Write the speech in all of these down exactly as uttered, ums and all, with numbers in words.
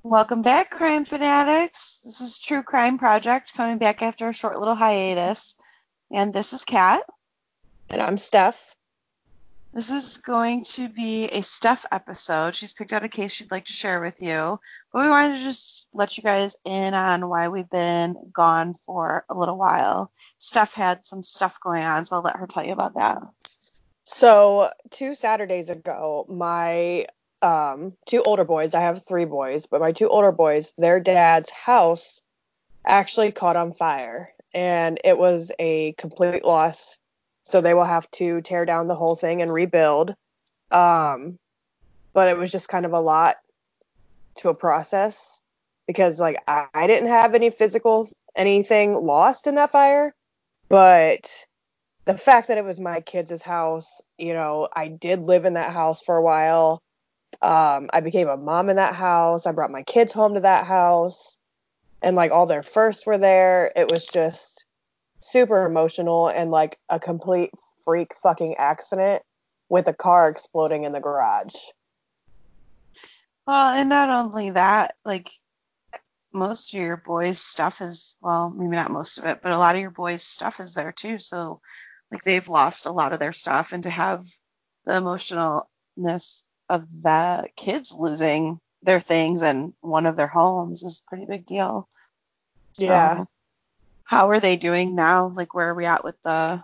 Welcome back, crime fanatics. This is True Crime Project coming back after a short little hiatus. And this is Kat. And I'm Steph. This is going to be a Steph episode. She's picked out a case she'd like to share with you. But we wanted to just let you guys in on why we've been gone for a little while. Steph had some stuff going on, so I'll let her tell you about that. So, two Saturdays ago, my um, two older boys, I have three boys, but my two older boys, their dad's house actually caught on fire. And it was a complete loss. So they will have to tear down the whole thing and rebuild. Um, but it was just kind of a lot to a process because, like, I, I didn't have any physical anything lost in that fire. But the fact that it was my kids' house, you know, I did live in that house for a while. Um, I became a mom in that house. I brought my kids home to that house. And, like, all their firsts were there. It was just super emotional and, like, a complete freak fucking accident with a car exploding in the garage. Well, and not only that, like, most of your boys' stuff is, well, maybe not most of it, but a lot of your boys' stuff is there too. So, like, they've lost a lot of their stuff, and to have the emotionalness of the kids losing their things and one of their homes is a pretty big deal. Yeah. So, how are they doing now? Like, where are we at with the...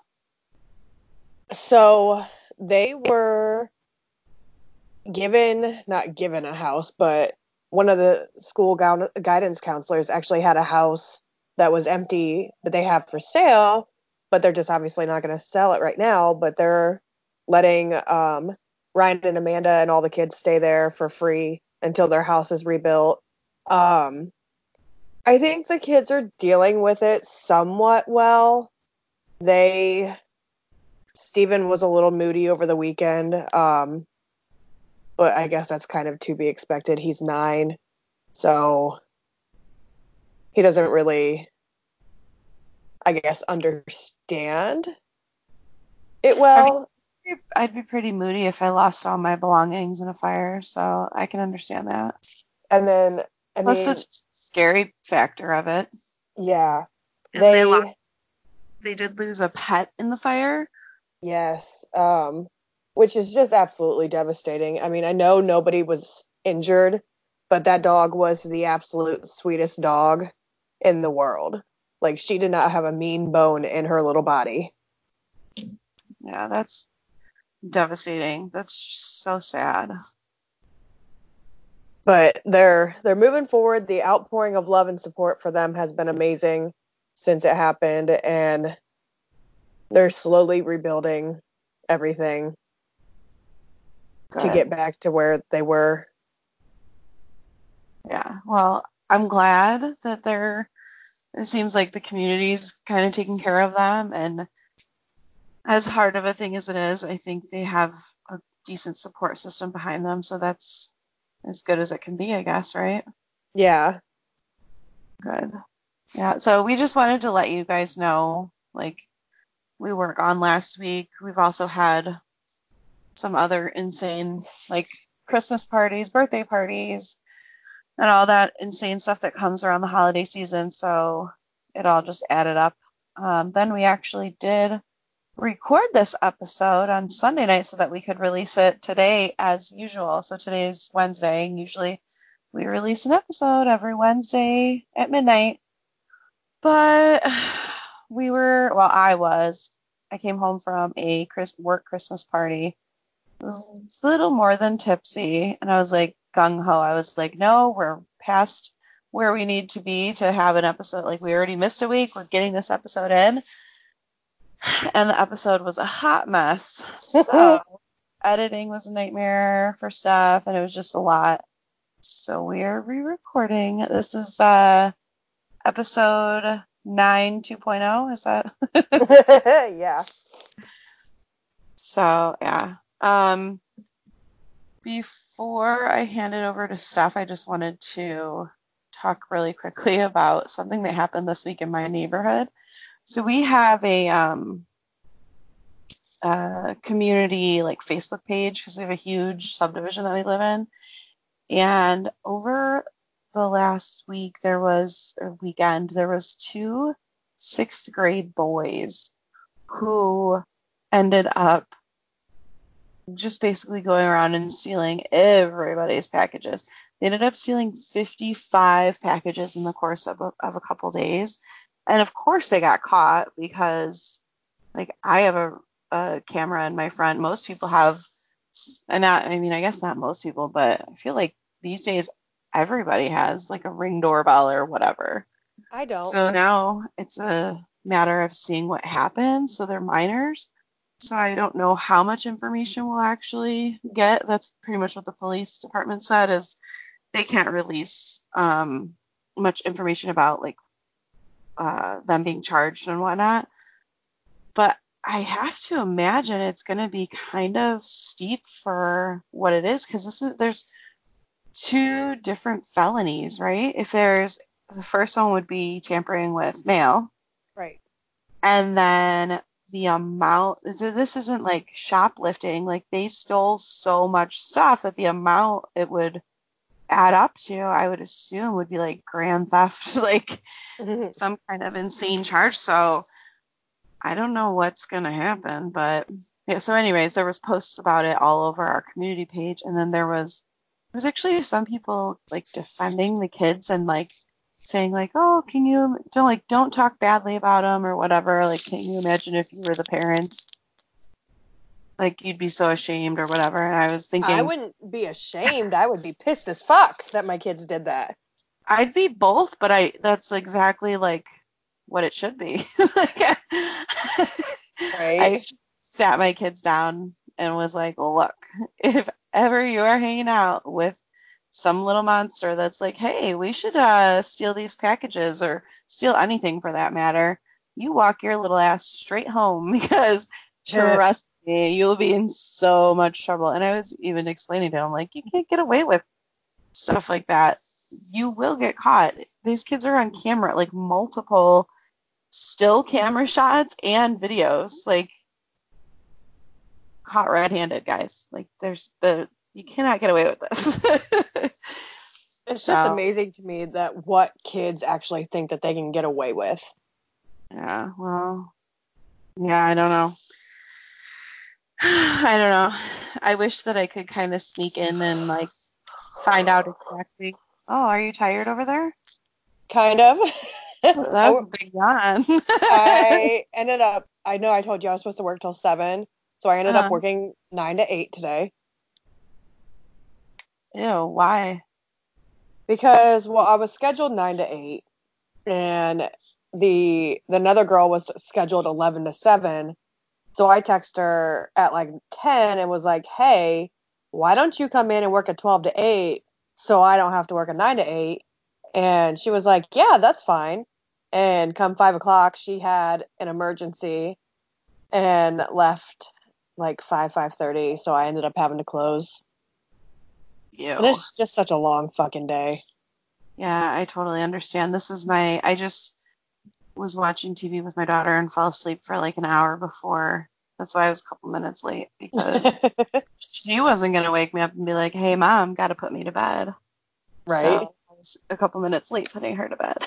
So, they were given, not given a house, but one of the school gu- guidance counselors actually had a house that was empty, but they have for sale, but they're just obviously not going to sell it right now, but they're letting um, Ryan and Amanda and all the kids stay there for free until their house is rebuilt. Um, I think the kids are dealing with it somewhat well. They, Steven was a little moody over the weekend. Um, but I guess that's kind of to be expected. He's nine, so he doesn't really, I guess, understand it well. I mean, I'd be pretty moody if I lost all my belongings in a fire, so I can understand that. And then, I Plus mean, the scary factor of it. yeah, And they they, lost, they did lose a pet in the fire. yes, um, which is just absolutely devastating. I mean, I know nobody was injured, but that dog was the absolute sweetest dog in the world. Like, she did not have a mean bone in her little body. Yeah, that's devastating. That's just so sad. But they're they're moving forward. The outpouring of love and support for them has been amazing since it happened, and they're slowly rebuilding everything Good. to get back to where they were. Yeah, well, I'm glad that they're, it seems like the community's kind of taking care of them, and as hard of a thing as it is, I think they have a decent support system behind them, so that's as good as it can be, I guess, right? Yeah. Good. Yeah, so we just wanted to let you guys know, like, we were gone last week. We've also had some other insane, like, Christmas parties, birthday parties, and all that insane stuff that comes around the holiday season, so it all just added up. Um, then we actually did record this episode on Sunday night so that we could release it today as usual. So today's Wednesday, and usually we release an episode every Wednesday at midnight. But we were, well, I was, I came home from a Chris, work Christmas party. It was a little more than tipsy, and I was like gung-ho. I was like, no, we're past where we need to be to have an episode. Like, we already missed a week. We're getting this episode in. And the episode was a hot mess. So editing was a nightmare for stuff, and it was just a lot. So we are re-recording. This is uh, episode nine two point oh. Is that? Yeah. So, yeah. Um, before I hand it over to Steph, I just wanted to talk really quickly about something that happened this week in my neighborhood. So we have a um, uh, community like Facebook page because we have a huge subdivision that we live in. And over the last week there was, or weekend, there was two sixth grade boys who ended up just basically going around and stealing everybody's packages. They ended up stealing fifty-five packages in the course of a, of a couple days. And of course they got caught because, like, I have a, a camera in my front. Most people have, and not, I mean, I guess not most people, but I feel like these days everybody has, like, a Ring doorbell or whatever. I don't. So now it's a matter of seeing what happens. So they're minors. So I don't know how much information we'll actually get. That's pretty much what the police department said, is they can't release um, much information about, like, uh, them being charged and whatnot. But I have to imagine it's going to be kind of steep for what it is, because this is there's two different felonies, right? If there's the first one would be tampering with mail, Right. and then the amount, this isn't like shoplifting, like they stole so much stuff that the amount it would add up to, I would assume, would be like grand theft, like some kind of insane charge. So I don't know what's going to happen, but yeah. So anyways, there was posts about it all over our community page. And then there was, there was actually some people like defending the kids and like saying like, oh, can you don't like, don't talk badly about them or whatever. Like, can you imagine if you were the parents? Like, you'd be so ashamed or whatever. And I was thinking, I wouldn't be ashamed. I would be pissed as fuck that my kids did that. I'd be both, but I, that's exactly like what it should be. Like, Right. I sat my kids down and was like, well, look, if ever you are hanging out with some little monster that's like, hey, we should uh, steal these packages or steal anything for that matter, you walk your little ass straight home, because trust me, you'll be in so much trouble. And I was even explaining to him, like, you can't get away with stuff like that. You will get caught. These kids are on camera, like multiple still camera shots and videos, like caught red-handed, guys. Like, there's the you cannot get away with this. It's So, just amazing to me that what kids actually think that they can get away with. Yeah, well, yeah, I don't know. I don't know. I wish that I could kind of sneak in and like find out exactly. Oh, are you tired over there? Kind of. That I, was a big yawn. I ended up, I know I told you I was supposed to work till seven, so I ended up uh, working nine to eight today. Ew, why? Because, well, I was scheduled nine to eight, and the, the another girl was scheduled eleven to seven. So I texted her at like ten and was like, hey, why don't you come in and work at twelve to eight so I don't have to work at nine to eight? And she was like, yeah, that's fine. And come five o'clock, she had an emergency and left like five, five thirty. So I ended up having to close. And Ew. it's just such a long fucking day. Yeah, I totally understand. This is my, I just was watching T V with my daughter and fell asleep for like an hour before. That's why I was a couple minutes late, because she wasn't going to wake me up and be like, hey, mom, got to put me to bed. Right. So I was a couple minutes late putting her to bed.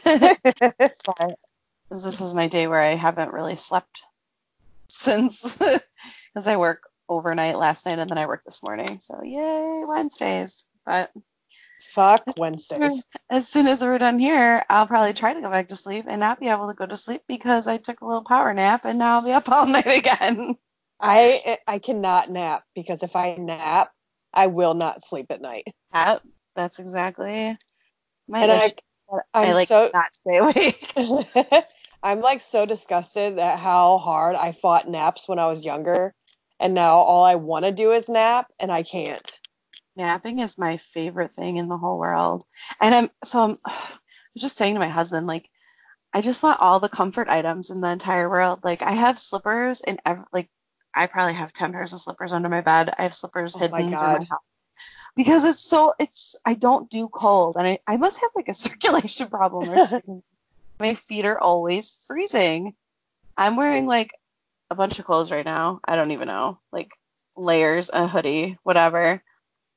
But this is my day where I haven't really slept since, because I work overnight last night and then I work this morning. So yay, Wednesdays. But Fuck Wednesdays. as soon as we're done here, I'll probably try to go back to sleep and not be able to go to sleep because I took a little power nap and now I'll be up all night again. I I cannot nap because if I nap, I will not sleep at night. Yep, that's exactly my And I issue. But I I'm like so not stay awake. I'm like so disgusted at how hard I fought naps when I was younger, and now all I want to do is nap and I can't. Napping is my favorite thing in the whole world. And I'm so I'm, I was just saying to my husband, like, I just want all the comfort items in the entire world. Like, I have slippers in every, like, I probably have ten pairs of slippers under my bed. I have slippers Oh my hidden through my God. house because it's so, it's, I don't do cold. And I, I must have like a circulation problem or something. My feet are always freezing. I'm wearing like a bunch of clothes right now. I don't even know, like layers, a hoodie, whatever.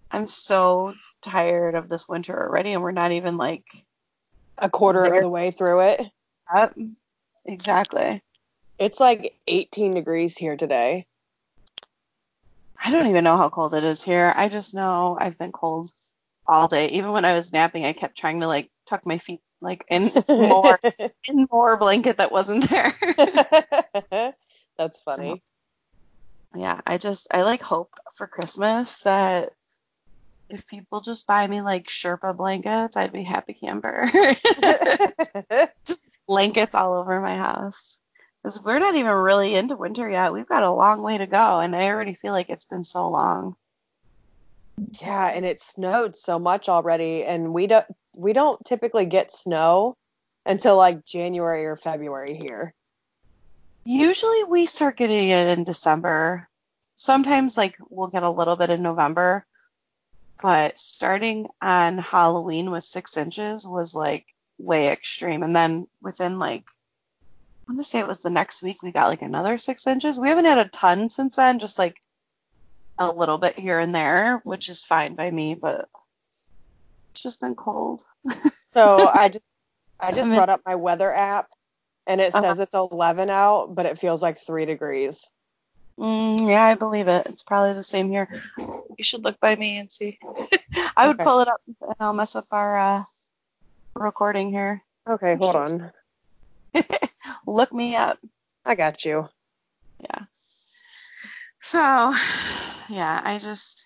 I'm so tired of this winter already, and we're not even like A quarter of there the way through it. yet. Exactly. It's like eighteen degrees here today. I don't even know how cold it is here. I just know I've been cold all day. Even when I was napping, I kept trying to like tuck my feet like in more in more blanket that wasn't there. That's So, funny. yeah, I just I like hope for Christmas that if people just buy me like Sherpa blankets, I'd be happy camper. Just blankets all over my house. Because we're not even really into winter yet. We've got a long way to go, and I already feel like it's been so long. Yeah, and it snowed so much already, and we don't we don't typically get snow until like January or February here. Usually we start getting it in December. Sometimes like we'll get a little bit in November, but starting on Halloween with six inches was like way extreme. And then within like I want to say it was the next week we got like another six inches. We haven't had a ton since then, just like a little bit here and there, which is fine by me, but it's just been cold. So I just I I just mean, brought up my weather app, and it uh, says it's eleven out, but it feels like three degrees. mm, yeah, I believe it. It's probably the same here. You should look by me and see. I would Okay. pull it up and I'll mess up our uh, recording here. Okay, hold on. Look me up. I got you. Yeah. So, yeah, I just,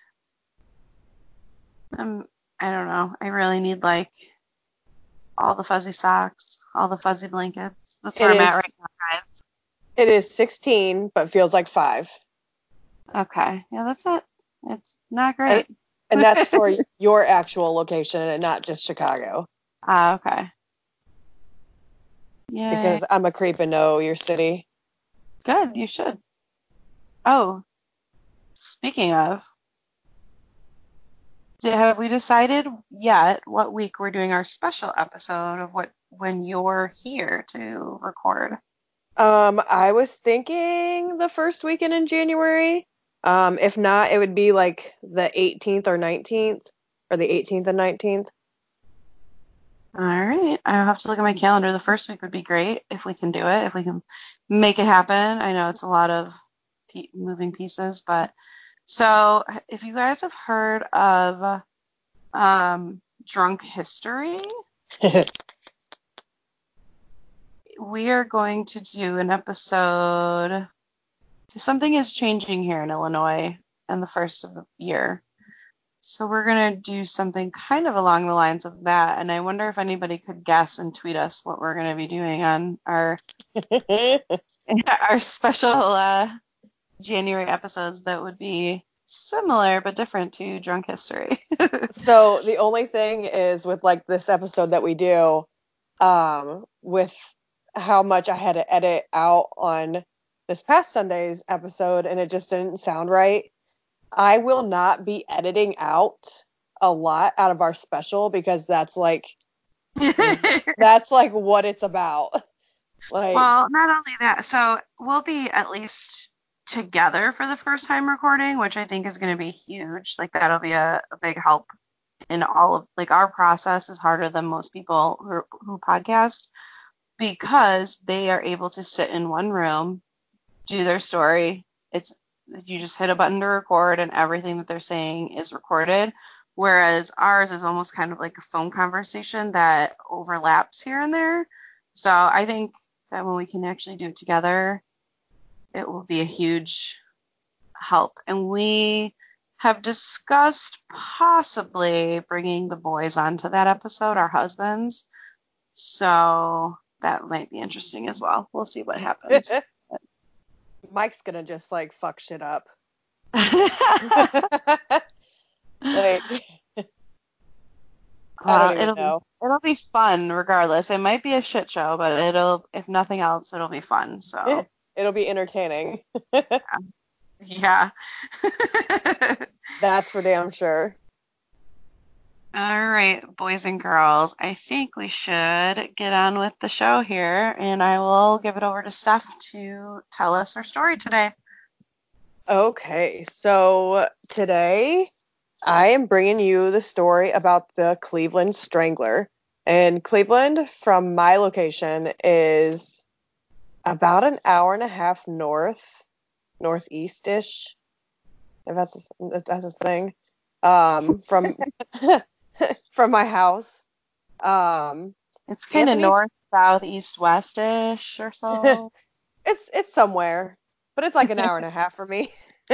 um, I don't know. I really need like all the fuzzy socks, all the fuzzy blankets. That's It where I'm at right is now, it is sixteen, but feels like five. guys. Okay. Yeah, that's it. It's not And great. and that's for your actual location and not just Chicago. Ah, okay. Yay. Because I'm a creep and know your city. Good. You should. Oh, speaking of, d- have we decided yet what week we're doing our special episode of what when you're here to record? Um, I was thinking the first weekend in January. Um, if not, it would be like the eighteenth or nineteenth, or the eighteenth and nineteenth. All right. I'll have to look at my calendar. The first week would be great if we can do it, if we can make it happen. I know it's a lot of pe- moving pieces, but so if you guys have heard of um, Drunk History, we are going to do an episode. Something is changing here in Illinois in the first of the year. So we're going to do something kind of along the lines of that. And I wonder if anybody could guess and tweet us what we're going to be doing on our our special uh, January episodes that would be similar but different to Drunk History. So the only thing is with like this episode that we do, um, with how much I had to edit out on this past Sunday's episode and it just didn't sound right. I will not be editing out a lot out of our special because that's like that's like what it's about. Like, Well, not only that, so we'll be at least together for the first time recording, which I think is going to be huge. Like that'll be a, a big help in all of like our process is harder than most people who, who podcast because they are able to sit in one room, do their story. It's you just hit a button to record and everything that they're saying is recorded. Whereas ours is almost kind of like a phone conversation that overlaps here and there. So I think that when we can actually do it together, it will be a huge help. And we have discussed possibly bringing the boys onto that episode, our husbands. So that might be interesting as well. We'll see what happens. Mike's gonna just like fuck shit up. Like, I don't Well, even it'll be know. it'll be fun regardless. It might be a shit show, but it'll if nothing else, it'll be fun. So It'll be entertaining. yeah. That's for damn sure. All right, boys and girls, I think we should get on with the show here, and I will give it over to Steph to tell us her story today. Okay, so today I am bringing you the story about the Cleveland Strangler. And Cleveland, from my location, is about an hour and a half north, northeast-ish, if that's a, if that's a thing, um, from from my house. Um, It's kind of Anthony, north, south, east, west-ish or so. it's it's somewhere, but it's like an hour and a half for me.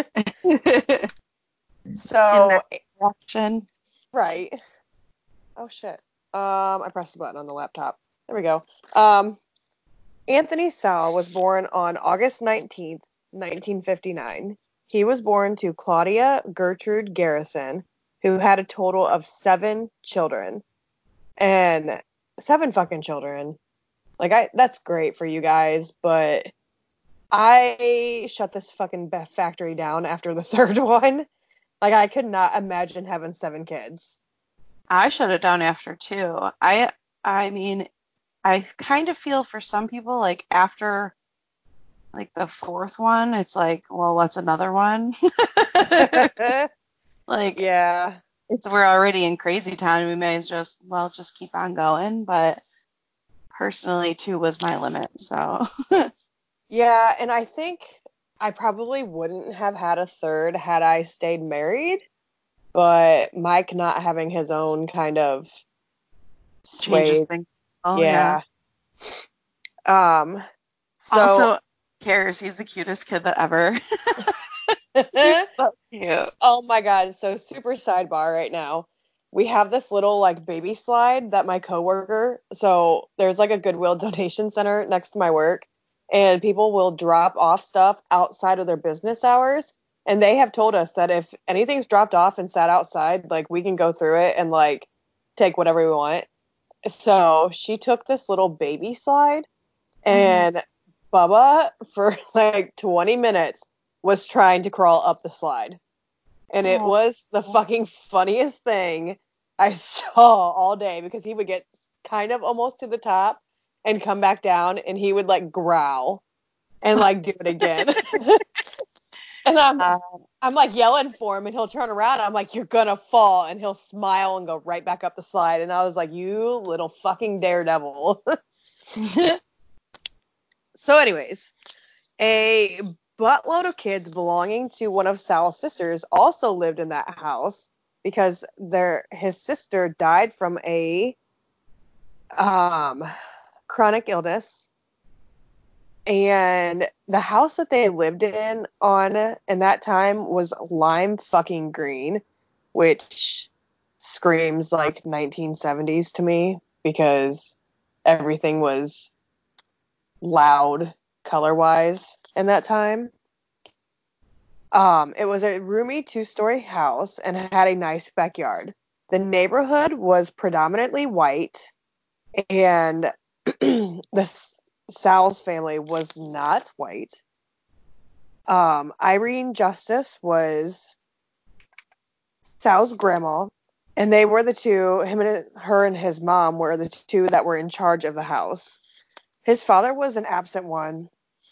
In that So, direction. right. Oh shit. Um, I pressed a button on the laptop. There we go. Um, Anthony Sal was born on August nineteenth, nineteen fifty-nine. He was born to Claudia Gertrude Garrison, who had a total of seven children. And seven fucking children. Like, I that's great for you guys, but I shut this fucking factory down after the third one. Like, I could not imagine having seven kids. I shut it down after two. I I mean, I kind of feel for some people like after like the fourth one, it's like, well, what's another one? Like Yeah. it's we're already in crazy town. We may as just well just keep on going. But personally, two was my limit. So Yeah, and I think I probably wouldn't have had a third had I stayed married, but Mike not having his own kind of changes sway. things. Oh yeah. Yeah. Um, so Also, cares. He's the cutest kid that ever. He's so cute. oh my God, so super sidebar right now. We have this little like baby slide that my coworker, so there's like a Goodwill donation center next to my work, and people will drop off stuff outside of their business hours. And they have told us that if anything's dropped off and sat outside, like we can go through it and like take whatever we want. So she took this little baby slide, Mm-hmm. and Bubba for like twenty minutes was trying to crawl up the slide. And it Oh. was the fucking funniest thing I saw all day because he would get kind of almost to the top and come back down and he would like growl and like do it again. And I'm Uh, I'm like yelling for him and he'll turn around and I'm like, you're gonna fall, and he'll smile and go right back up the slide. And I was like, you little fucking daredevil. So anyways, a buttload of kids belonging to one of Sal's sisters also lived in that house because their his sister died from a um, chronic illness, and the house that they lived in on in that time was lime fucking green, which screams like nineteen seventies to me because everything was loud color wise in that time. Um, it was a roomy two-story house and had a nice backyard. The neighborhood was predominantly white, and the Sal's family was not white. Um, Irene Justice was Sal's grandma, and they were the two, him and her and his mom were the two that were in charge of the house. His father was an absent one,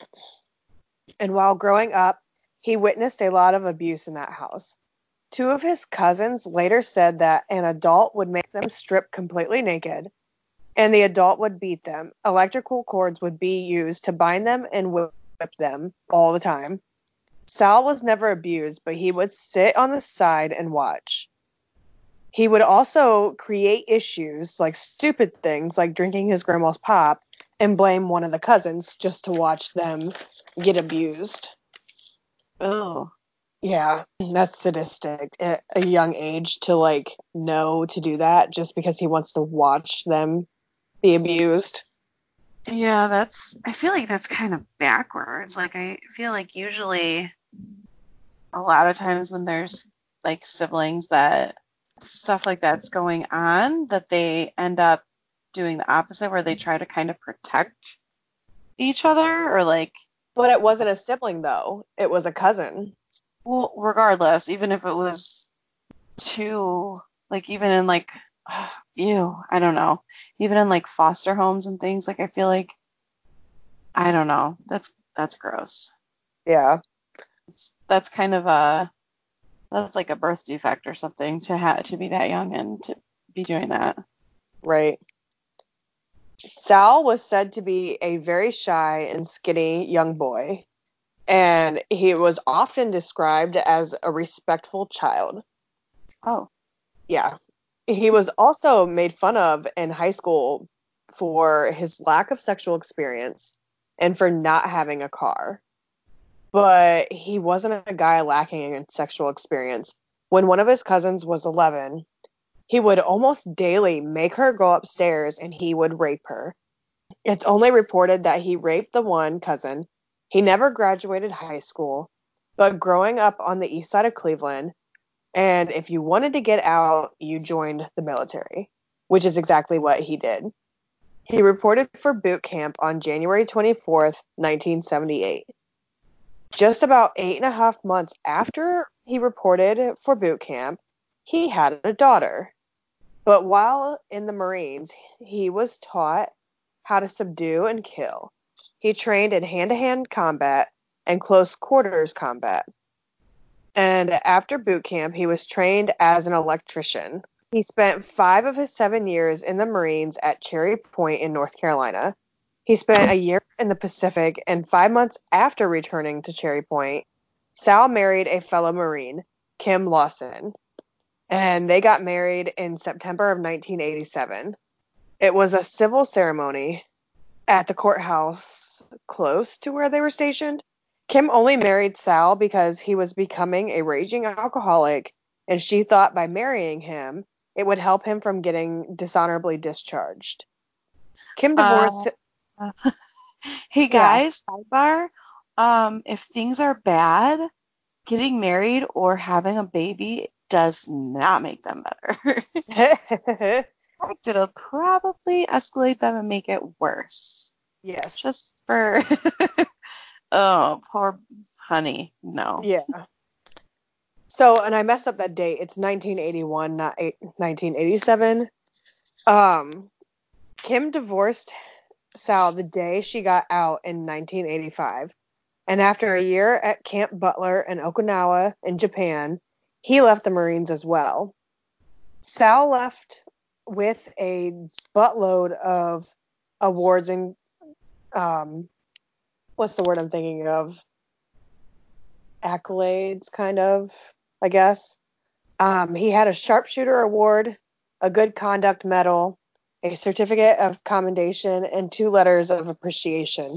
and while growing up, he witnessed a lot of abuse in that house. Two of his cousins later said that an adult would make them strip completely naked, and the adult would beat them. Electrical cords would be used to bind them and whip them all the time. Sal was never abused, but he would sit on the side and watch. He would also create issues, like stupid things like drinking his grandma's pop, and blame one of the cousins just to watch them get abused. oh. Yeah, that's sadistic at a young age to like know to do that just because he wants to watch them be abused. Yeah, that's, I feel like that's kind of backwards. Like, I feel like usually a lot of times when there's like siblings that stuff like that's going on, that they end up doing the opposite where they try to kind of protect each other or like, But it wasn't a sibling though. It was a cousin. well, regardless, even if it was two, like even in like, ew, I don't know, even in like foster homes and things, like I feel like, I don't know, that's, that's gross. Yeah. It's, that's kind of a, that's like a birth defect or something to ha- to be that young and to be doing that. Right. Sal was said to be a very shy and skinny young boy, and he was often described as a respectful child. Oh. Yeah. He was also made fun of in high school for his lack of sexual experience and for not having a car. But he wasn't a guy lacking in sexual experience. When one of his cousins was eleven, he would almost daily make her go upstairs and he would rape her. It's only reported that he raped the one cousin. He never graduated high school, but growing up on the east side of Cleveland, and if you wanted to get out, you joined the military, which is exactly what he did. He reported for boot camp on January twenty-fourth, nineteen seventy-eight. Just about eight and a half months after he reported for boot camp, he had a daughter. But while in the Marines, he was taught how to subdue and kill. He trained in hand-to-hand combat and close quarters combat. And after boot camp, he was trained as an electrician. He spent five of his seven years in the Marines at Cherry Point in North Carolina. He spent a year in the Pacific, and five months after returning to Cherry Point, Sal married a fellow Marine, Kim Lawson, and they got married in September of nineteen eighty-seven. It was a civil ceremony at the courthouse close to where they were stationed. Kim only married Sal because he was becoming a raging alcoholic, and she thought by marrying him, it would help him from getting dishonorably discharged. Kim divorced... Uh, hey guys, yeah. Sidebar. Um, if things are bad, getting married or having a baby does not make them better. It'll probably escalate them and make it worse. Yes. Just for... oh, poor honey. No. Yeah. So, and I messed up that date. It's nineteen eighty-one, not eight, nineteen eighty-seven. Um, Kim divorced Sal the day she got out in nineteen eighty-five. And after a year at Camp Butler in Okinawa in Japan, he left the Marines as well. Sal left with a buttload of awards and, um, what's the word I'm thinking of? Accolades, kind of, I guess. Um, he had a sharpshooter award, a good conduct medal, a certificate of commendation, and two letters of appreciation.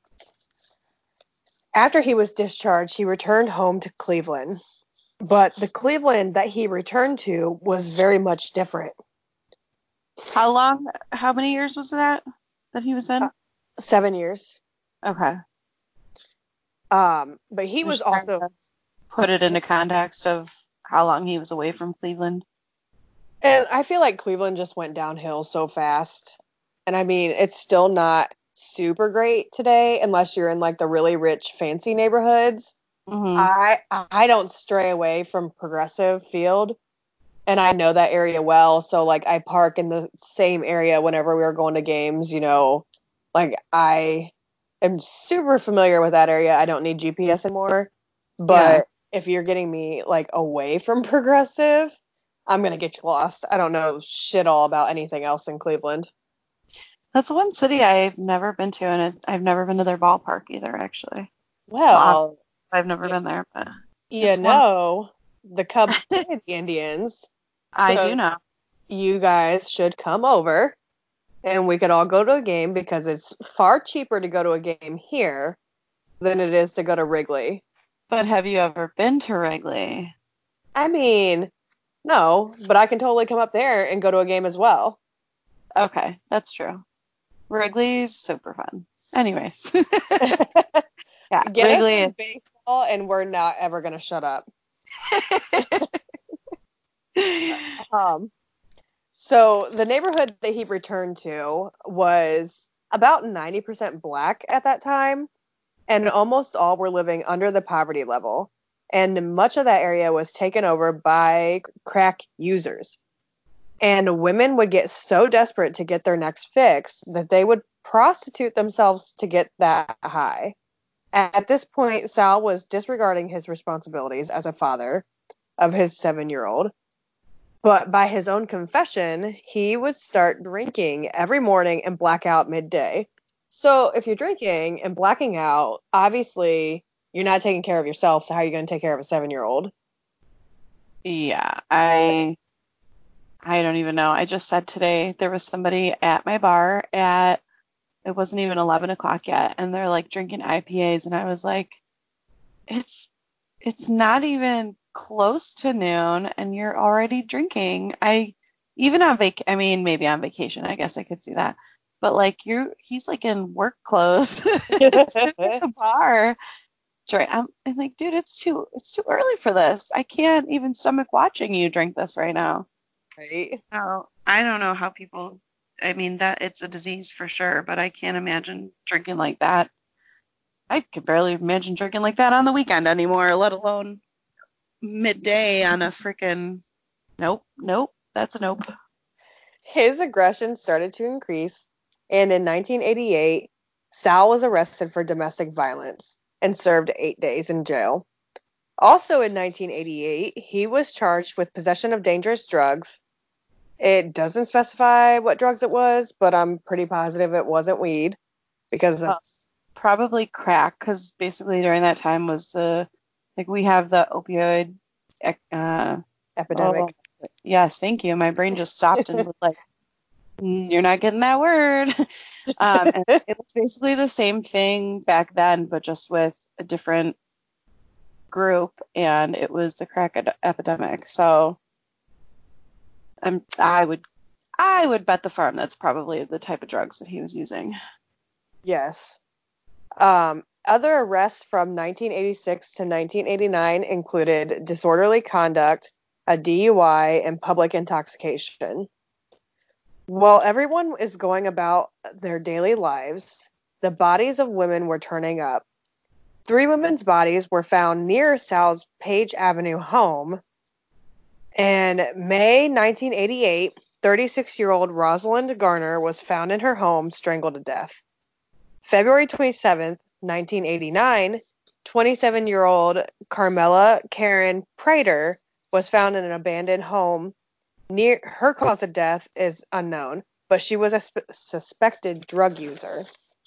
After he was discharged, he returned home to Cleveland. But the Cleveland that he returned to was very much different. How long, how many years was that that he was in? Uh, seven years. Okay. Um, but he was also... Put it into context of how long he was away from Cleveland. And I feel like Cleveland just went downhill so fast. And I mean, it's still not super great today unless you're in like the really rich, fancy neighborhoods. Mm-hmm. I I don't stray away from Progressive Field, and I know that area well. So like I park in the same area whenever we were going to games. You know, like I am super familiar with that area. I don't need G P S anymore. But yeah. If you're getting me like away from Progressive, I'm going to get you lost. I don't know shit all about anything else in Cleveland. That's one city I've never been to, and it, I've never been to their ballpark either, actually. Well, well I've never yeah, been there, but you know, one. The Cubs play the Indians. I so do know. You guys should come over, and we could all go to a game because it's far cheaper to go to a game here than it is to go to Wrigley. But have you ever been to Wrigley? I mean... No, but I can totally come up there and go to a game as well. Okay, that's true. Wrigley's super fun. Anyways. yeah, Get Wrigley us baseball and we're not ever going to shut up. um, so the neighborhood that he returned to was about ninety percent black at that time, and almost all were living under the poverty level. And much of that area was taken over by crack users. And women would get so desperate to get their next fix that they would prostitute themselves to get that high. At this point, Sal was disregarding his responsibilities as a father. of his seven-year-old. But by his own confession, he would start drinking every morning and black out midday. So if you're drinking and blacking out, obviously you're not taking care of yourself, so how are you going to take care of a seven-year-old? Yeah, I I don't even know. I just said today there was somebody at my bar at, it wasn't even eleven o'clock yet, and they're like drinking I P As, and I was like, it's it's not even close to noon, and you're already drinking. I even on vac I mean, maybe on vacation, I guess I could see that, but like you're he's like in work clothes sitting at the bar. Drink. I'm, I'm like, dude, it's too it's too early for this. I can't even stomach watching you drink this right now. Right? Oh, I don't know how people. I mean, that it's a disease for sure, but I can't imagine drinking like that. I could barely imagine drinking like that on the weekend anymore, let alone midday on a freaking. Nope, nope, that's a nope. His aggression started to increase, and in nineteen eighty-eight, Sal was arrested for domestic violence and served eight days in jail. Also in nineteen eighty-eight, he was charged with possession of dangerous drugs. It doesn't specify what drugs it was, but I'm pretty positive it wasn't weed because Well, that's probably crack, because basically during that time was uh, like we have the opioid. Uh, epidemic. oh, yes, thank you. My brain just stopped and was like, "Mm, you're not getting that word." Um, and it was basically the same thing back then, but just with a different group, and it was the crack ed- epidemic. So um, I would I would bet the farm that's probably the type of drugs that he was using. Yes. Um, other arrests from nineteen eighty-six to nineteen eighty-nine included disorderly conduct, a D U I, and public intoxication. While everyone is going about their daily lives, the bodies of women were turning up. Three women's bodies were found near Sal's Page Avenue home. In May nineteen eighty-eight, thirty-six-year-old Rosalind Garner was found in her home strangled to death. February twenty-seventh, nineteen eighty-nine, twenty-seven-year-old Carmela Karen Prater was found in an abandoned home. Near her cause of death is unknown, but she was a sp- suspected drug user.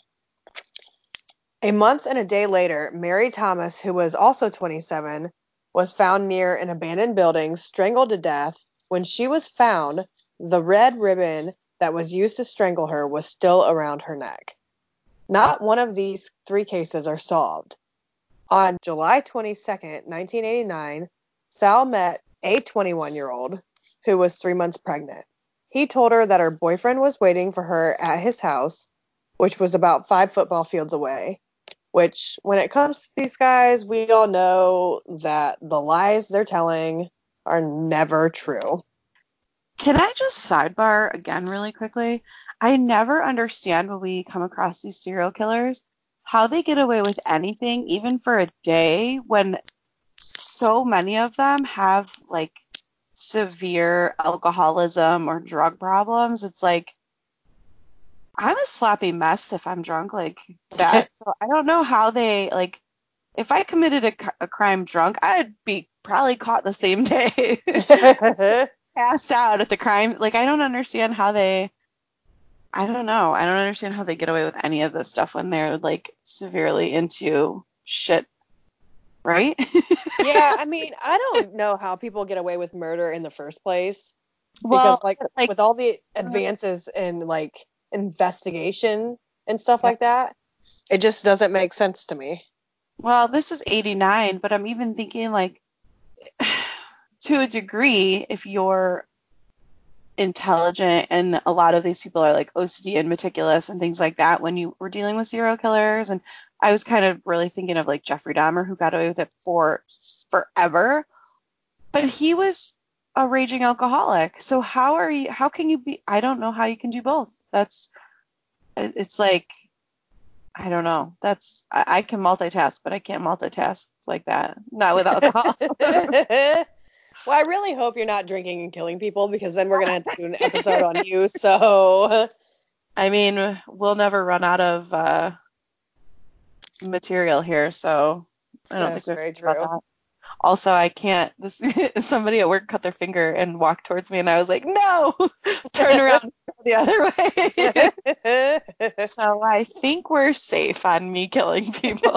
A month and a day later, Mary Thomas, who was also twenty-seven, was found near an abandoned building, strangled to death. When she was found, the red ribbon that was used to strangle her was still around her neck. Not one of these three cases are solved. On July twenty-second, nineteen eighty-nine, Sal met a twenty-one-year-old who was three months pregnant. He told her that her boyfriend was waiting for her at his house, which was about five football fields away. Which, when it comes to these guys, we all know that the lies they're telling are never true. Can I just sidebar again really quickly? I never understand when we come across these serial killers how they get away with anything, even for a day, when so many of them have like severe alcoholism or drug problems. It's like, I'm a sloppy mess if I'm drunk like that. So I don't know how they, like, if I committed a, c- a crime drunk, I'd be probably caught the same day. Passed out at the crime. Like, I don't understand how they, I don't know. I don't understand how they get away with any of this stuff when they're like severely into shit, right? Yeah, I mean, I don't know how people get away with murder in the first place Well, because, like, like, with all the advances in, like, investigation and stuff yeah. like that, it just doesn't make sense to me. Well, this is eighty-nine, but I'm even thinking like, to a degree, if you're intelligent, and a lot of these people are like O C D and meticulous and things like that when you were dealing with serial killers. And I was kind of really thinking of like Jeffrey Dahmer, who got away with it for forever, but he was a raging alcoholic. So how are you, how can you be, I don't know how you can do both. That's, it's like, I don't know. That's, I, I can multitask, but I can't multitask like that. Not with alcohol. Well, I really hope you're not drinking and killing people because then we're going to have to do an episode on you. So, I mean, we'll never run out of uh, material here, so I don't think that's we have to very worry about true. that. Also, I can't. This somebody at work cut their finger and walked towards me, and I was like, no, turn around and go the other way. So I think we're safe on me killing people.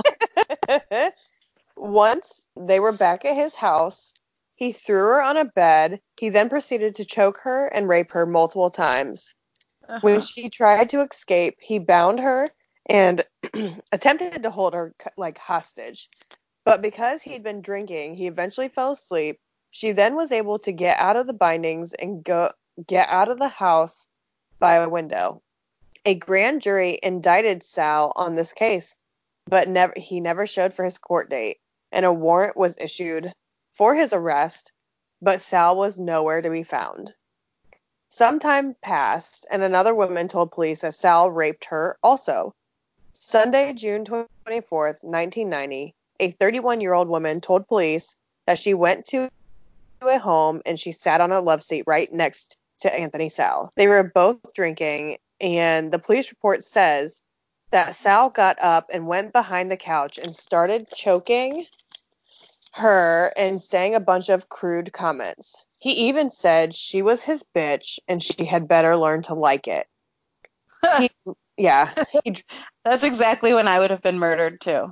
Once they were back at his house, he threw her on a bed. He then proceeded to choke her and rape her multiple times. Uh-huh. When she tried to escape, he bound her and attempted to hold her like hostage. But because he'd been drinking, he eventually fell asleep. She then was able to get out of the bindings and go get out of the house by a window. A grand jury indicted Sal on this case, but never he never showed for his court date, and a warrant was issued for his arrest, but Sal was nowhere to be found. Some time passed, and another woman told police that Sal raped her also. Sunday, June twenty-fourth, nineteen ninety, a thirty-one-year-old woman told police that she went to a home and she sat on a love seat right next to Anthony Sal. They were both drinking, and the police report says that Sal got up and went behind the couch and started choking her and saying a bunch of crude comments. He even said she was his bitch and she had better learn to like it. He, yeah. He, That's exactly when I would have been murdered, too.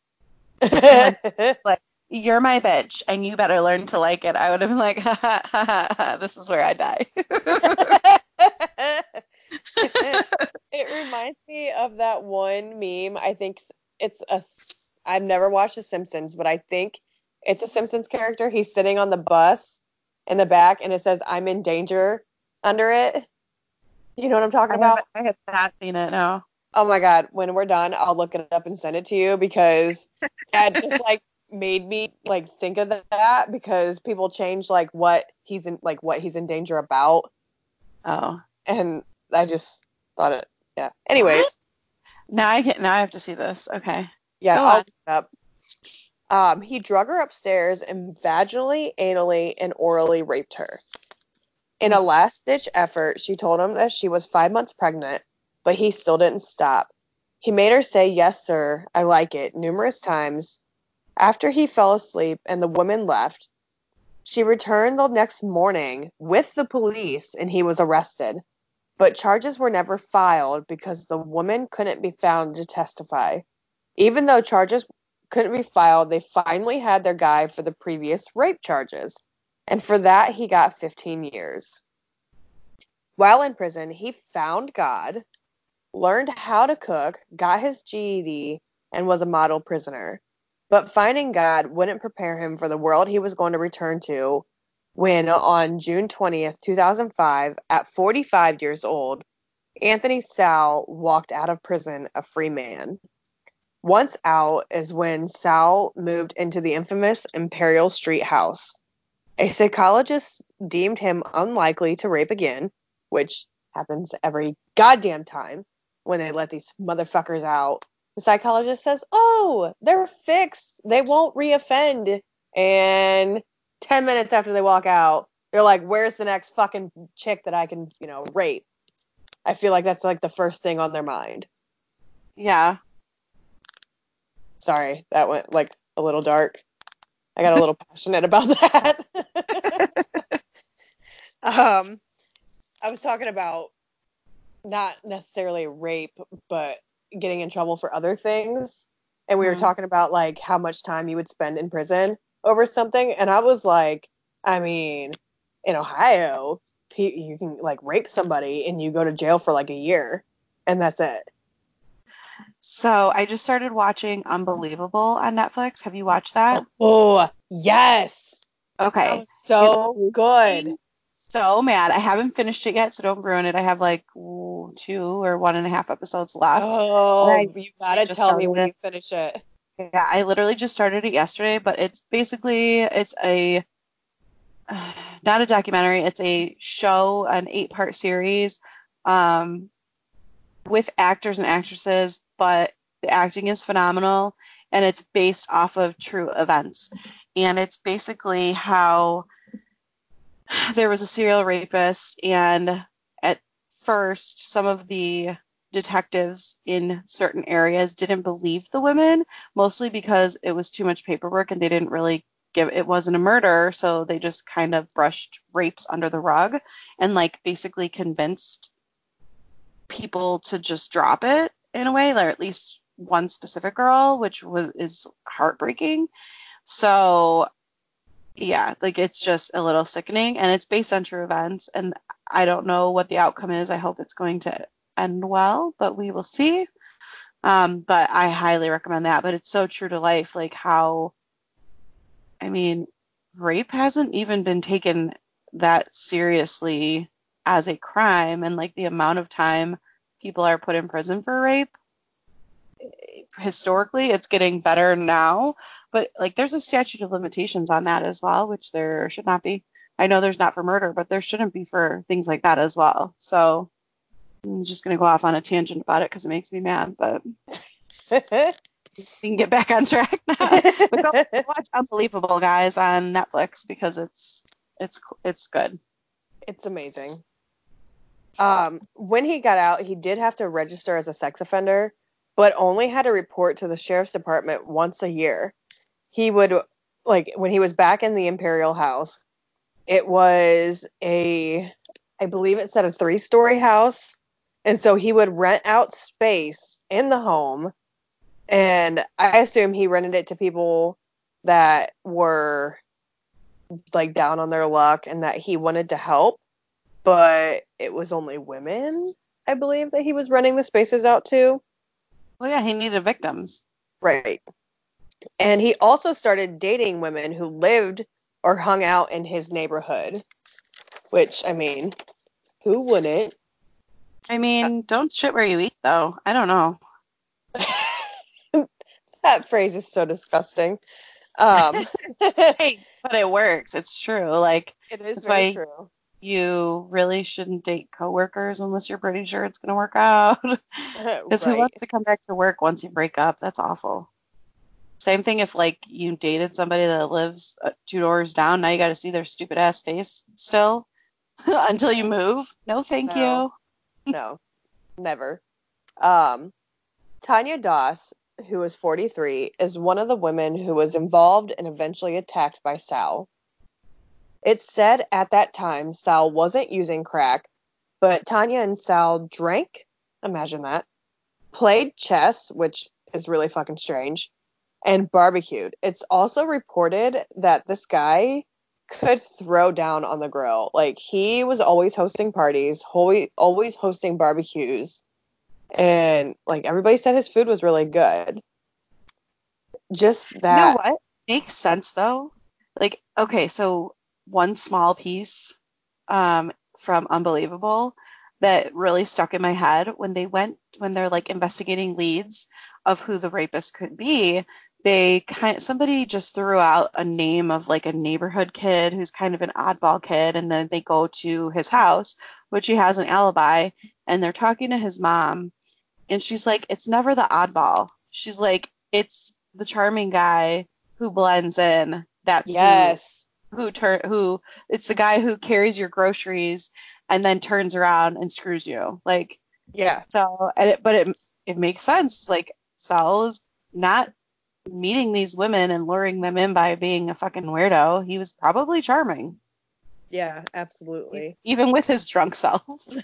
Like, you're my bitch, and you better learn to like it. I would have been like, ha ha ha ha, ha. This is where I die. It reminds me of that one meme. I think it's a. I've never watched The Simpsons, but I think it's a Simpsons character. He's sitting on the bus in the back, and it says, "I'm in danger" under it. You know what I'm talking I about? Have, I have not seen it, no. Oh my God. When we're done, I'll look it up and send it to you because that just like made me like think of that because people change like what he's in, like what he's in danger about. Oh. And I just thought it, yeah. Anyways. Now I get, now I have to see this. Okay. Yeah, Go I'll on. look it up. Um, he drug her upstairs and vaginally, anally, and orally raped her. In a last-ditch effort, she told him that she was five months pregnant, but he still didn't stop. He made her say, "Yes, sir, I like it," numerous times. After he fell asleep and the woman left, she returned the next morning with the police and he was arrested. But charges were never filed because the woman couldn't be found to testify. Even though charges couldn't be filed, they finally had their guy for the previous rape charges. And for that, he got fifteen years. While in prison, he found God, learned how to cook, got his G E D, and was a model prisoner. But finding God wouldn't prepare him for the world he was going to return to when, on June twentieth, two thousand five, at forty-five years old, Anthony Sal walked out of prison a free man. Once out is when Sal moved into the infamous Imperial Street house. A psychologist deemed him unlikely to rape again, which happens every goddamn time when they let these motherfuckers out. The psychologist says, "Oh, they're fixed. They won't reoffend." And ten minutes after they walk out, they're like, "Where's the next fucking chick that I can, you know, rape?" I feel like that's like the first thing on their mind. Yeah. Sorry, that went like a little dark. I got a little passionate about that. um, I was talking about not necessarily rape, but getting in trouble for other things. And we mm-hmm. were talking about like how much time you would spend in prison over something. And I was like, I mean, in Ohio, you can like rape somebody and you go to jail for like a year and that's it. So I just started watching Unbelievable on Netflix. Have you watched that? Oh, yes. Okay. So good. So mad. I haven't finished it yet, so don't ruin it. I have like ooh, two or one and a half episodes left. Oh, I, you gotta tell me when it. you finish it. Yeah, I literally just started it yesterday, but it's basically, it's a, uh, not a documentary, it's a show, an eight-part series, um, with actors and actresses, but the acting is phenomenal, and it's based off of true events. And it's basically how there was a serial rapist, and at first, some of the detectives in certain areas didn't believe the women, mostly because it was too much paperwork and they didn't really give it wasn't a murder, so they just kind of brushed rapes under the rug and like basically convinced people to just drop it in a way, or at least one specific girl, which was is heartbreaking. So yeah, like it's just a little sickening, and it's based on true events, and I don't know what the outcome is. I hope it's going to end well, but we will see. Um, but I highly recommend that. But it's so true to life, like how, I mean, rape hasn't even been taken that seriously as a crime, and like the amount of time people are put in prison for rape, historically, it's getting better now. But like there's a statute of limitations on that as well, which there should not be. I know there's not for murder, but there shouldn't be for things like that as well. So I'm just going to go off on a tangent about it because it makes me mad, but we can get back on track now. But go watch Unbelievable, guys, on Netflix because it's it's it's good. It's amazing. Um, when he got out, he did have to register as a sex offender, but only had to report to the sheriff's department once a year. He would, like, when he was back in the Imperial House, it was a, I believe it said a three-story house. And so he would rent out space in the home, and I assume he rented it to people that were, like, down on their luck and that he wanted to help, but it was only women, I believe, that he was renting the spaces out to. Well, yeah, he needed victims. Right. And he also started dating women who lived or hung out in his neighborhood, which, I mean, who wouldn't? I mean, don't shit where you eat, though. I don't know. That phrase is so disgusting. Um, Hey, but it works. It's true. Like, it is that's very why true. you really shouldn't date coworkers unless you're pretty sure it's going to work out. Because who Right. wants to come back to work once you break up? That's awful. Same thing if, like, you dated somebody that lives uh, two doors down. Now you got to see their stupid ass face still until you move. No, thank No, you. no, never. Um, Tanya Doss, who is forty-three, is one of the women who was involved and eventually attacked by Sal. It's said at that time Sal wasn't using crack, but Tanya and Sal drank, imagine that, played chess, which is really fucking strange, and barbecued. It's also reported that this guy could throw down on the grill. Like, he was always hosting parties, always, always hosting barbecues, and, like, everybody said his food was really good. Just You know that. what? Makes sense, though. Like, okay, so one small piece um, from Unbelievable that really stuck in my head when they went, when they're like investigating leads of who the rapist could be, they kind somebody just threw out a name of like a neighborhood kid who's kind of an oddball kid, and then they go to his house, which he has an alibi, and they're talking to his mom, and she's like, it's never the oddball. She's like, it's the charming guy who blends in. That's who Yes. who turn who it's the guy who carries your groceries and then turns around and screws you. Like, Yeah. so, and it, but it it makes sense. Like, Sal's not meeting these women and luring them in by being a fucking weirdo. He was probably charming, Yeah, absolutely. even with his drunk self.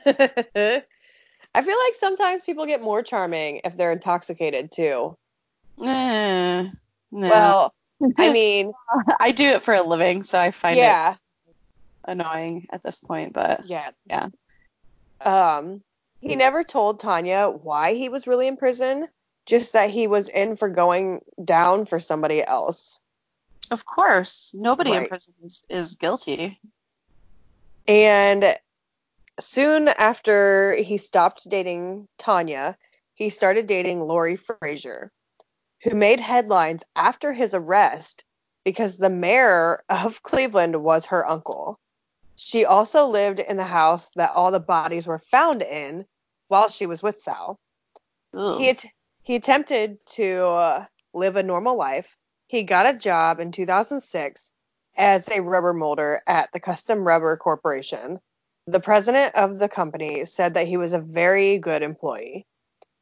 I feel like sometimes people get more charming if they're intoxicated too. Eh, no. Well, I mean, I do it for a living, so I find it yeah, annoying at this point, but yeah. yeah. Um, he never told Tanya why he was really in prison, just that he was in for going down for somebody else. Of course, nobody in Right. prison is, is guilty. And soon after he stopped dating Tanya, he started dating Lori Frazier, who made headlines after his arrest because the mayor of Cleveland was her uncle. She also lived in the house that all the bodies were found in while she was with Sal. He Ugh. at- he attempted to uh, live a normal life. He got a job in two thousand six as a rubber molder at the Custom Rubber Corporation. The president of the company said that he was a very good employee.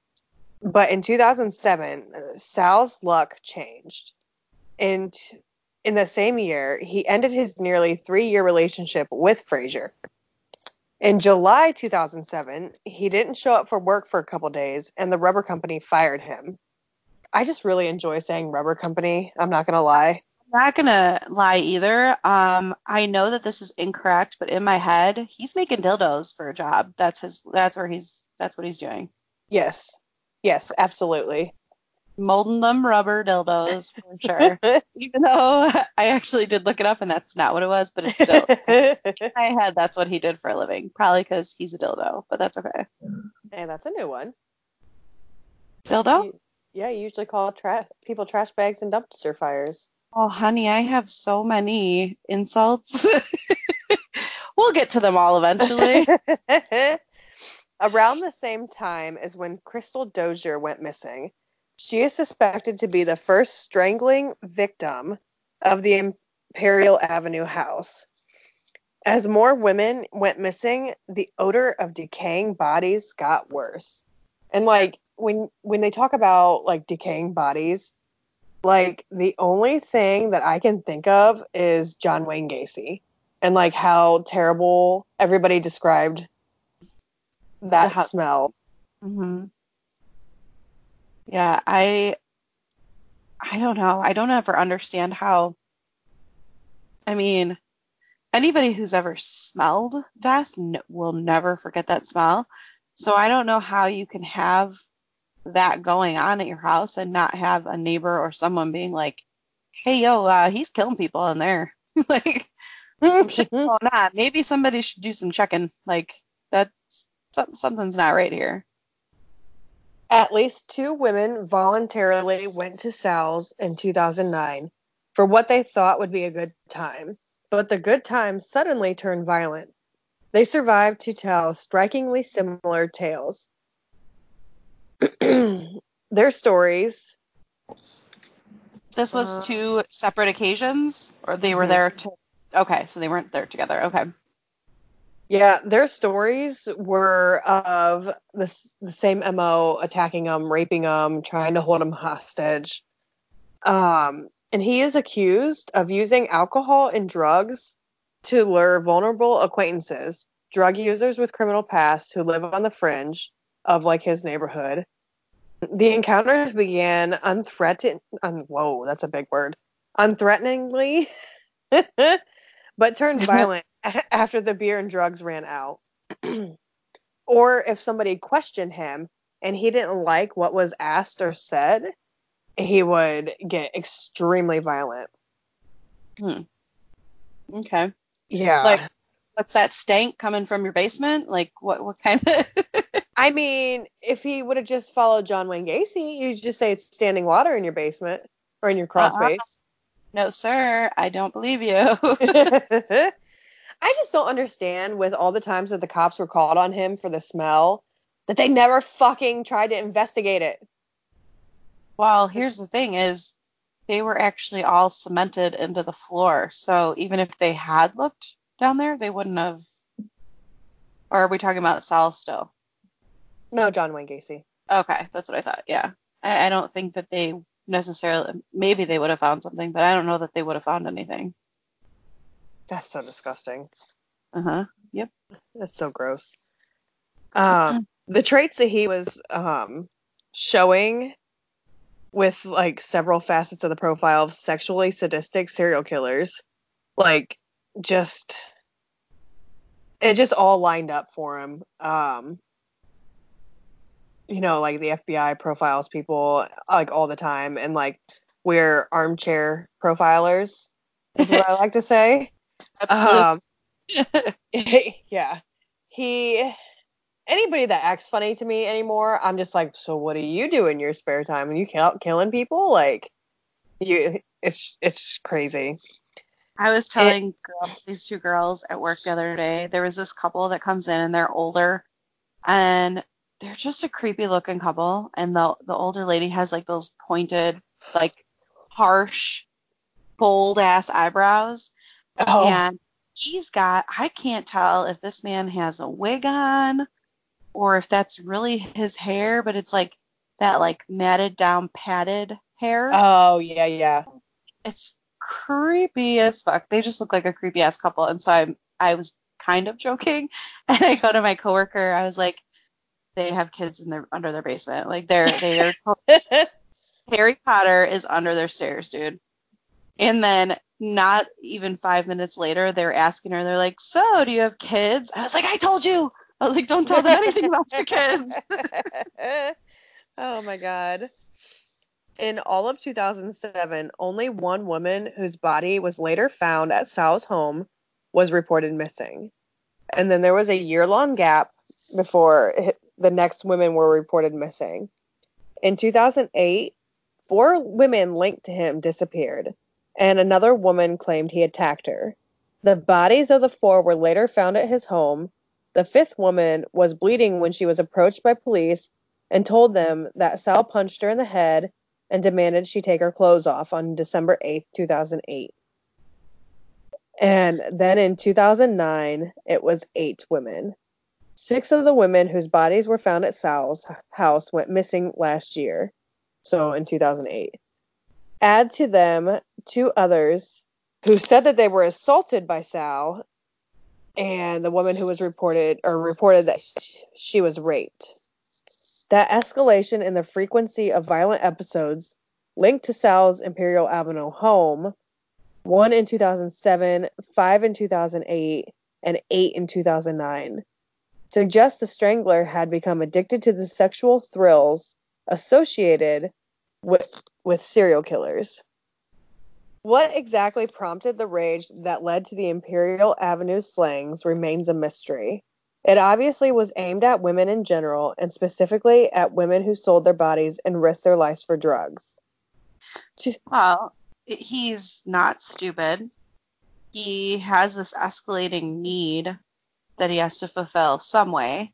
But in two thousand seven, uh, Sal's luck changed. In in the same year, he ended his nearly three-year relationship with Frazier. In July two thousand seven, he didn't show up for work for a couple days, and the rubber company fired him. I just really enjoy saying rubber company. I'm not going to lie. I'm not gonna lie either. Um, I know that this is incorrect, but in my head, he's making dildos for a job. That's his. That's where he's. That's what he's doing. Yes. Yes, absolutely. Molding them rubber dildos for sure. Even though I actually did look it up and that's not what it was, but it's still in my head. That's what he did for a living. Probably because he's a dildo, but that's okay. Hey, that's a new one. Dildo? You, yeah, you usually call tra- people trash bags and dumpster fires. Oh, honey, I have so many insults. We'll get to them all eventually. Around the same time as when Crystal Dozier went missing, she is suspected to be the first strangling victim of the Imperial Avenue house. As more women went missing, the odor of decaying bodies got worse. And like when when they talk about like decaying bodies, like the only thing that I can think of is John Wayne Gacy and like how terrible everybody described that ho- smell. hmm Yeah, I I don't know. I don't ever understand how. I mean, anybody who's ever smelled death n- will never forget that smell. So I don't know how you can have that going on at your house and not have a neighbor or someone being like, "Hey, yo, uh, he's killing people in there." Like some shit going on. Maybe somebody should do some checking. Like that's some- something's not right here. At least two women voluntarily went to Sal's in two thousand nine for what they thought would be a good time, but the good time suddenly turned violent. They survived to tell strikingly similar tales. Their stories. This was Uh, two separate occasions, or they were mhm. there to. Okay, so they weren't there together. Okay. Yeah, their stories were of the, the same M O, attacking them, raping them, trying to hold them hostage. Um, and he is accused of using alcohol and drugs to lure vulnerable acquaintances, drug users with criminal pasts who live on the fringe of like his neighborhood. The encounters began unthreatened. Un- whoa, that's a big word. Unthreateningly, but turned violent a- after the beer and drugs ran out. Or if somebody questioned him and he didn't like what was asked or said, he would get extremely violent. Hmm. Okay. Like, Yeah. what's that stank coming from your basement? Like, what what kind of? I mean, if he would have just followed John Wayne Gacy, you'd just say it's standing water in your basement or in your crawl Uh-uh. space. No, sir. I don't believe you. I just don't understand with all the times that the cops were called on him for the smell that they never fucking tried to investigate it. Well, here's the thing: is they were actually all cemented into the floor. So even if they had looked down there, they wouldn't have. Or are we talking about Sal still? No, John Wayne Gacy. Okay, that's what I thought. Yeah. I, I don't think that they necessarily. Maybe they would have found something, but I don't know that they would have found anything. That's so disgusting. Uh huh. Yep. That's so gross. Um, the traits that he was um, showing with like several facets of the profile of sexually sadistic serial killers, like just it just all lined up for him. Um, you know, like the F B I profiles people like all the time, and like we're armchair profilers, is what I like to say. Absolutely. Um, yeah, he anybody that acts funny to me anymore, I'm just like, so what do you do in your spare time? And you kill, killing people? Like, you, it's it's crazy. I was It, telling girl, these two girls at work the other day, there was this couple that comes in and they're older and they're just a creepy looking couple. And the the older lady has like those pointed, like harsh, bold ass eyebrows. oh, And he's got, I can't tell if this man has a wig on or if that's really his hair, but it's like that like matted down padded hair. oh yeah, yeah. It's creepy as fuck. They just look like a creepy ass couple. And so I I was kind of joking. And I go to my coworker. I was like, they have kids in their under their basement. Like they're they are Harry Potter is under their stairs, dude. And then not even five minutes later, they're asking her, they're like, so do you have kids? I was like, I told you. I was like, don't tell them anything about your kids. Oh my God. In all of two thousand seven, only one woman whose body was later found at Sal's home was reported missing. And then there was a year-long gap before it, the next women were reported missing. In two thousand eight, four women linked to him disappeared, and another woman claimed he attacked her. The bodies of the four were later found at his home. The fifth woman was bleeding when she was approached by police and told them that Sal punched her in the head and demanded she take her clothes off on December eighth, two thousand eight. And then in two thousand nine, it was eight women. Six of the women whose bodies were found at Sal's house went missing last year, so in two thousand eight. Add to them two others who said that they were assaulted by Sal, and the woman who was reported or reported that she was raped. That escalation in the frequency of violent episodes linked to Sal's Imperial Avenue home, one in two thousand seven, five in two thousand eight, and eight in two thousand nine, suggests the strangler had become addicted to the sexual thrills associated with, with serial killers. What exactly prompted the rage that led to the Imperial Avenue slangs remains a mystery. It obviously was aimed at women in general, and specifically at women who sold their bodies and risked their lives for drugs. Well, he's not stupid. He has this escalating need that he has to fulfill some way.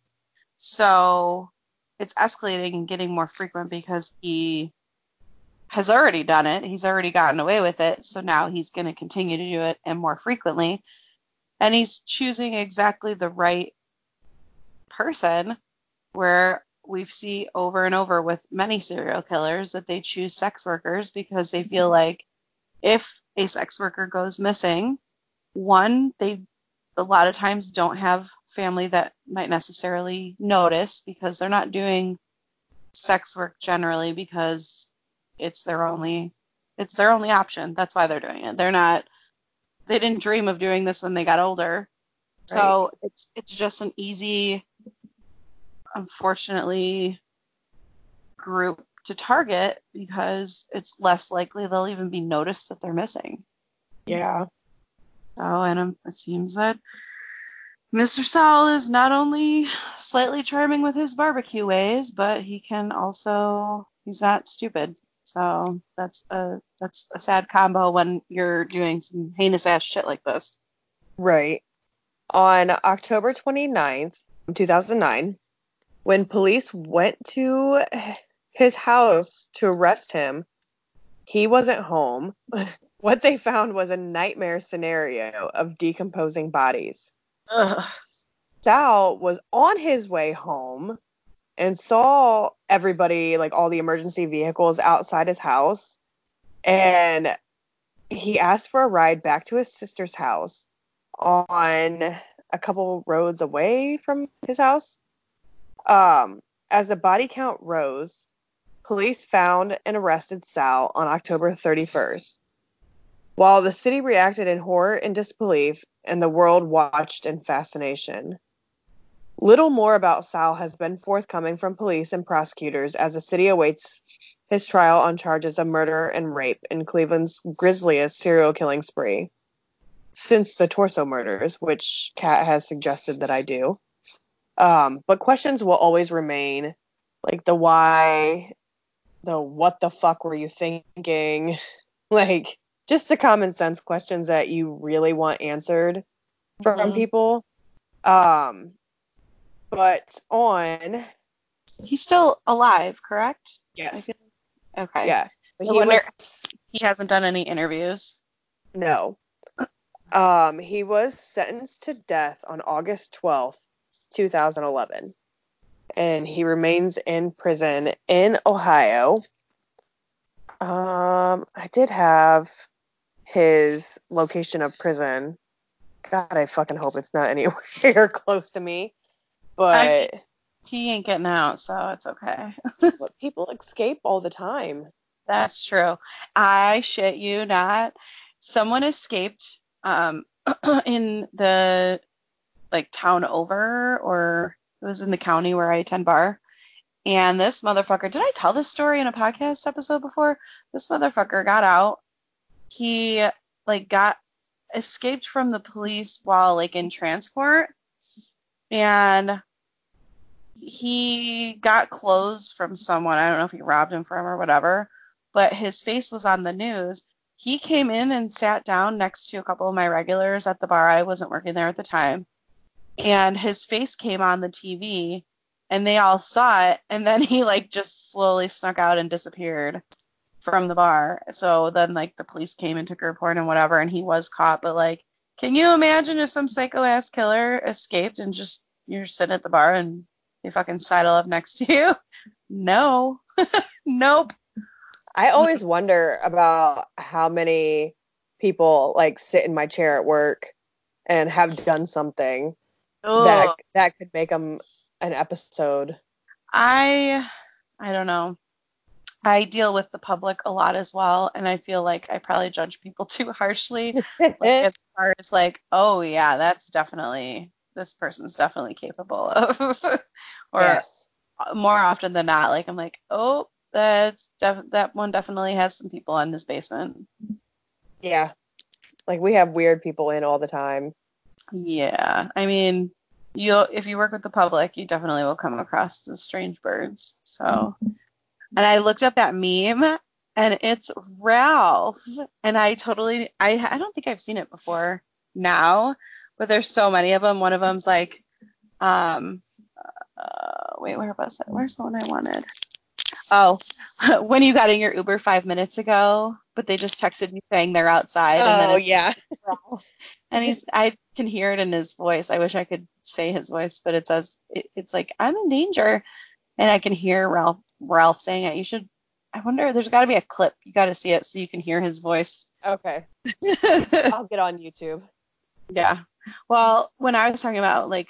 So it's escalating and getting more frequent because he has already done it. He's already gotten away with it. So now he's going to continue to do it and more frequently. And he's choosing exactly the right person, where we see over and over with many serial killers that they choose sex workers because they feel like if a sex worker goes missing, one, they a lot of times don't have family that might necessarily notice because they're not doing sex work generally because it's their only it's their only option. That's why they're doing it. They're not they didn't dream of doing this when they got older. Right. So it's it's just an easy, unfortunately, group to target because it's less likely they'll even be noticed that they're missing. Yeah. So, and um, it seems that Mister Sal is not only slightly charming with his barbecue ways, but he can also, he's not stupid. So that's a, that's a sad combo when you're doing some heinous ass shit like this. Right. On October twenty-ninth, two thousand nine, when police went to his house to arrest him, he wasn't home. What they found was a nightmare scenario of decomposing bodies. Ugh. Sal was on his way home and saw everybody, like all the emergency vehicles outside his house, and he asked for a ride back to his sister's house on a couple roads away from his house. Um, as the body count rose, police found and arrested Sal on October thirty-first. While the city reacted in horror and disbelief, and the world watched in fascination. Little more about Sal has been forthcoming from police and prosecutors as the city awaits his trial on charges of murder and rape in Cleveland's grisliest serial killing spree since the Torso murders, which Kat has suggested that I do. Um, but questions will always remain, like the why, the what the fuck were you thinking, like just the common sense questions that you really want answered from mm-hmm. people. Um, but on, he's still alive, correct? Yes. Okay. Yeah. But he was, he hasn't done any interviews. No. Um, he was sentenced to death on August twelfth, twenty eleven. And he remains in prison in Ohio. Um, I did have his location of prison. God, I fucking hope it's not anywhere close to me. But I, he ain't getting out, so it's okay. But people escape all the time. That's true. I shit you not. Someone escaped um, in the like town over, or it was in the county where I attend bar. And this motherfucker, did I tell this story in a podcast episode before? This motherfucker got out. He like got escaped from the police while like in transport, and he got clothes from someone. I don't know if he robbed him from or whatever, but his face was on the news. He came in and sat down next to a couple of my regulars at the bar. I wasn't working there at the time. And his face came on the T V, and they all saw it, and then he like just slowly snuck out and disappeared from the bar. So then like the police came and took a report and whatever, and he was caught. But like, can you imagine if some psycho ass killer escaped and just you're sitting at the bar and they fucking sidle up next to you? No. Nope. I always wonder about how many people like sit in my chair at work and have done something Ugh. that that could make them an episode. I I don't know. I deal with the public a lot as well, and I feel like I probably judge people too harshly. Like as far as like, oh yeah, that's definitely this person's definitely capable of, or Yes. more often than not, like I'm like, oh, that's def- that one definitely has some people in this basement. Yeah. Like we have weird people in all the time. Yeah, I mean, you if you work with the public, you definitely will come across the strange birds. So, and I looked up that meme, and it's Ralph, and I totally, I I don't think I've seen it before now, but there's so many of them. One of them's like, um, uh, wait, where was it? Where's the one I wanted? Oh, when you got in your Uber five minutes ago, but they just texted you saying they're outside, and then Oh it's yeah. Ralph. And he's, I can hear it in his voice. I wish I could say his voice, but it says, it, it's like, I'm in danger. And I can hear Ralph, Ralph saying it. You should, I wonder, there's got to be a clip. You got to see it so you can hear his voice. Okay. I'll get on YouTube. Yeah. Well, when I was talking about like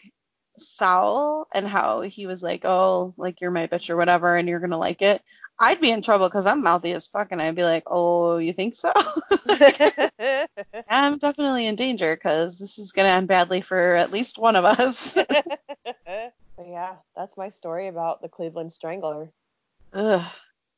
Saul and how he was like, oh, like you're my bitch or whatever, and you're going to like it, I'd be in trouble because I'm mouthy as fuck, and I'd be like, oh, you think so? I'm definitely in danger because this is going to end badly for at least one of us. But yeah, that's my story about the Cleveland Strangler. Ugh.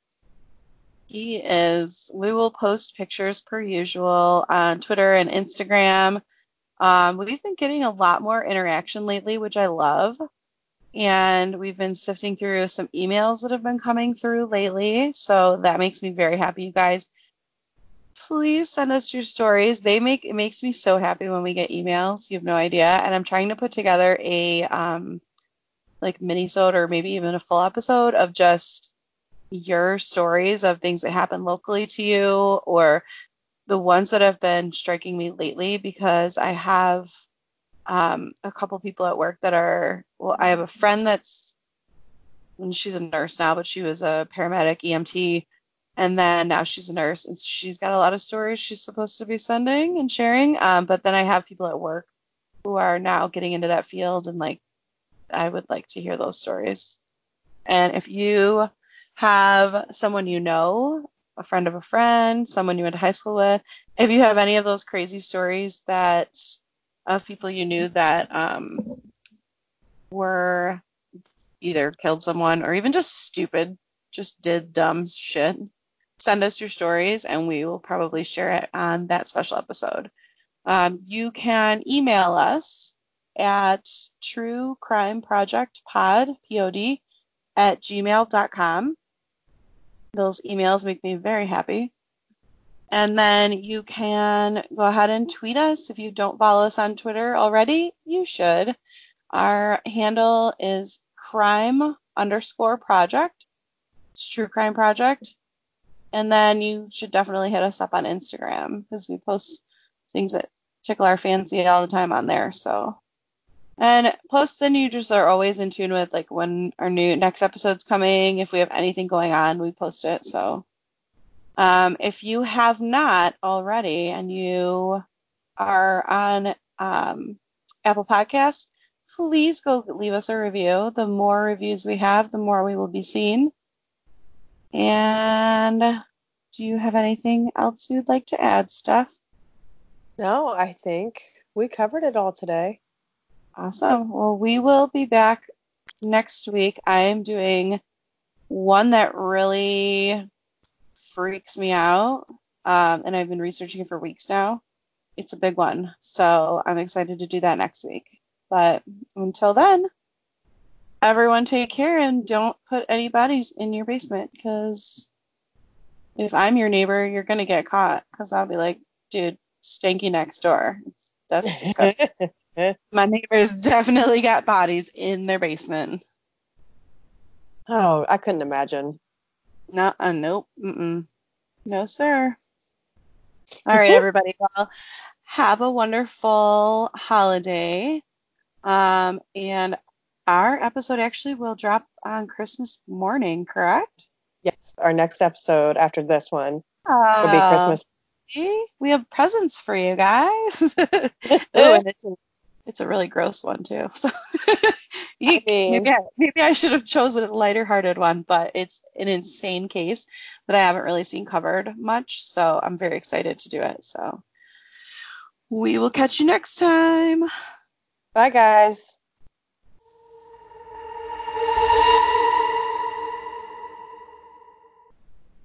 He is. We will post pictures per usual on Twitter and Instagram. Um, we've been getting a lot more interaction lately, which I love. And we've been sifting through some emails that have been coming through lately. So that makes me very happy, you guys. Please send us your stories. They make it makes me so happy when we get emails. You have no idea. And I'm trying to put together a um like mini-sode or maybe even a full episode of just your stories of things that happen locally to you, or the ones that have been striking me lately, because I have um, a couple people at work that are, well, I have a friend that's, and she's a nurse now, but she was a paramedic E M T, and then now she's a nurse, and she's got a lot of stories she's supposed to be sending and sharing. Um, but then I have people at work who are now getting into that field, and like, I would like to hear those stories. And if you have someone you know, a friend of a friend, someone you went to high school with, if you have any of those crazy stories that of people you knew that um, were either killed someone or even just stupid, just did dumb shit, send us your stories and we will probably share it on that special episode. Um, you can email us at truecrimeprojectpod, P O D, at gmail dot com. Those emails make me very happy. And then you can go ahead and tweet us. If you don't follow us on Twitter already, you should. Our handle is crime underscore project. It's True Crime Project. And then you should definitely hit us up on Instagram because we post things that tickle our fancy all the time on there. So, and plus then you just are always in tune with like when our new next episode's coming. If we have anything going on, we post it. So Um, if you have not already and you are on um, Apple Podcasts, please go leave us a review. The more reviews we have, the more we will be seen. And do you have anything else you'd like to add, Steph? No, I think we covered it all today. Awesome. Well, we will be back next week. I am doing one that really freaks me out, um, and I've been researching it for weeks now. It's a big one, so I'm excited to do that next week. But until then, everyone take care and don't put any bodies in your basement, because if I'm your neighbor, you're going to get caught, because I'll be like, dude, stanky next door. That's disgusting. My neighbors definitely got bodies in their basement. Oh, I couldn't imagine. No, uh, nope. Mm-mm. No, sir. All right, everybody. Well, have a wonderful holiday. Um, and our episode actually will drop on Christmas morning, correct? Yes, our next episode after this one will be Uh, Christmas. see? We have presents for you guys. Oh, and it's a, it's a really gross one too. So I Eek. mean, Maybe I, maybe I should have chosen a lighter-hearted one, but it's an insane case that I haven't really seen covered much, so I'm very excited to do it. So we will catch you next time. bye guys.